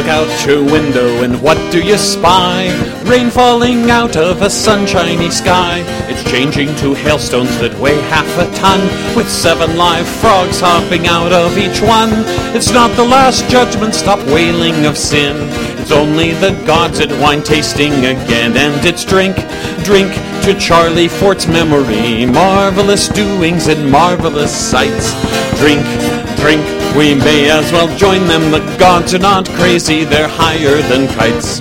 out your window and what do you spy? Rain falling out of a sunshiny sky. It's changing to hailstones that weigh half a ton, with 7 live frogs hopping out of each one. It's not the last judgment, stop wailing of sin. It's only the gods at wine tasting again. And it's drink, drink to Charlie Fort's memory. Marvelous doings and marvelous sights. Drink, drink, we may as well join them. The gods are not crazy, they're higher than kites.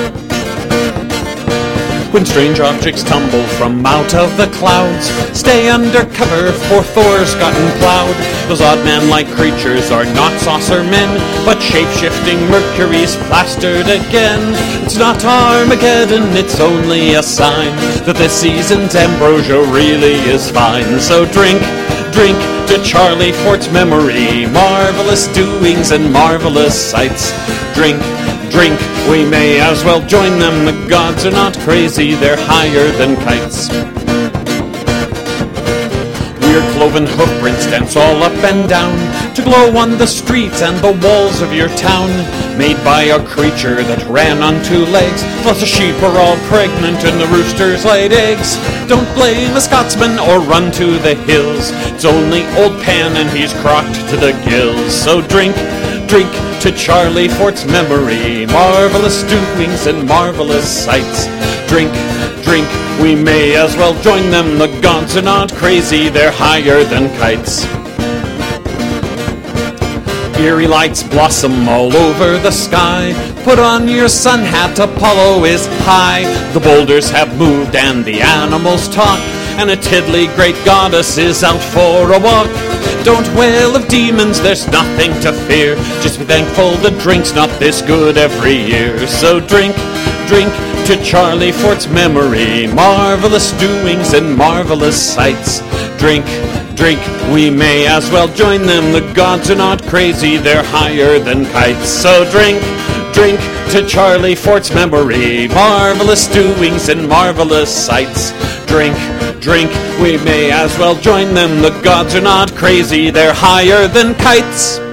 When strange objects tumble from out of the clouds, stay under cover, for Thor's gotten plowed. Those odd man-like creatures are not saucer men, but shape-shifting Mercury's plastered again. It's not Armageddon, it's only a sign that this season's ambrosia really is fine. So drink, drink to Charlie Fort's memory. Marvelous doings and marvelous sights. Drink, drink, we may as well join them. The gods are not crazy, they're higher than kites. Weird cloven hoofprints dance all up and down to glow on the streets and the walls of your town, made by a creature that ran on 2 legs. Plus the sheep are all pregnant and the roosters laid eggs. Don't blame a Scotsman or run to the hills. It's only old Pan and he's crocked to the gills. So drink, drink to Charlie Fort's memory. Marvelous doings and marvelous sights. Drink, drink, we may as well join them. The gods are not crazy, they're higher than kites. Eerie lights blossom all over the sky. Put on your sun hat, Apollo is high. The boulders have moved and the animals talk, and a tiddly great goddess is out for a walk. Don't wail of demons, there's nothing to fear. Just be thankful the drink's not this good every year. So drink, drink to Charlie Fort's memory. Marvelous doings and marvelous sights. Drink, drink, we may as well join them. The gods are not crazy, they're higher than kites. So drink, drink to Charlie Fort's memory. Marvelous doings and marvelous sights. Drink, drink, we may as well join them. The gods are not crazy, they're higher than kites.